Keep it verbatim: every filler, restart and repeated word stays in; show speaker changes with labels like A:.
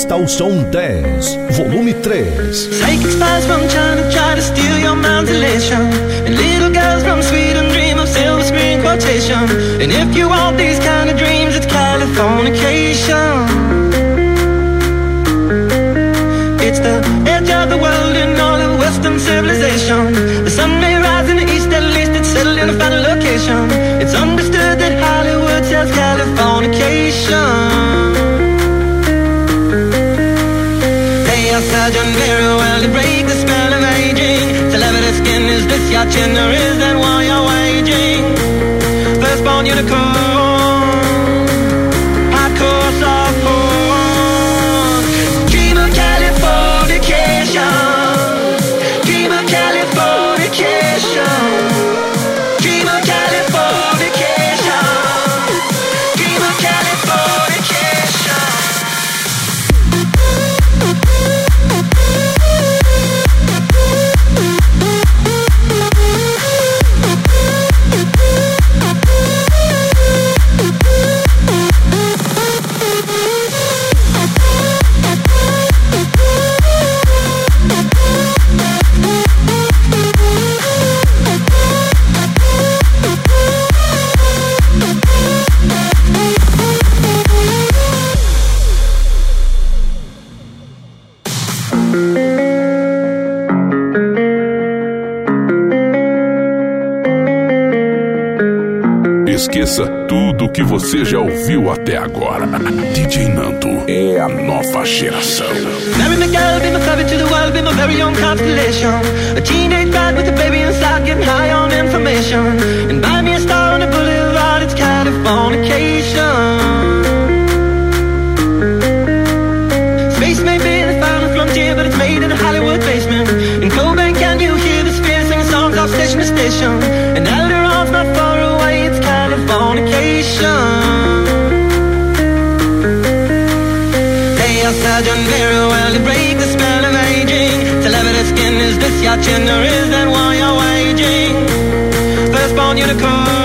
A: Revista O Som dez, volume três.
B: Psychic spies from China try to steal your mind's elation, and little girls from Sweden dream of silver screen quotation. And if you want these kind of dreams, it's Californication. It's the edge of the world in all of Western civilization. The sun may rise in the east, at least it's settled in a final location. It's understood that Hollywood sells Californication. Surgeon very well to break the spell of aging. Celebrity skin, is this your chin or is that why you're waging? Firstborn unicorn, hardcore soft porn. Dream of Californication, dream of Californication, dream of Californication, dream of Californication.
C: Esqueça tudo que você já ouviu até agora. D J Nando é a nova geração.
B: Marry me, girl, be my favorite to the world, be my very own constellation. A teenage bride with a baby inside, getting high on information. And buy me a star on the boulevard, it's Californication. Space may be the final frontier, but it's made in a Hollywood basement. In Cobain, can you hear the sphere singing songs off station to station? And Alderon's not far away, it's Californication. They are surgeon very well to break the spell of aging. Celebrity skin, is this your chin or is that why you're waging? Firstborn unicorn.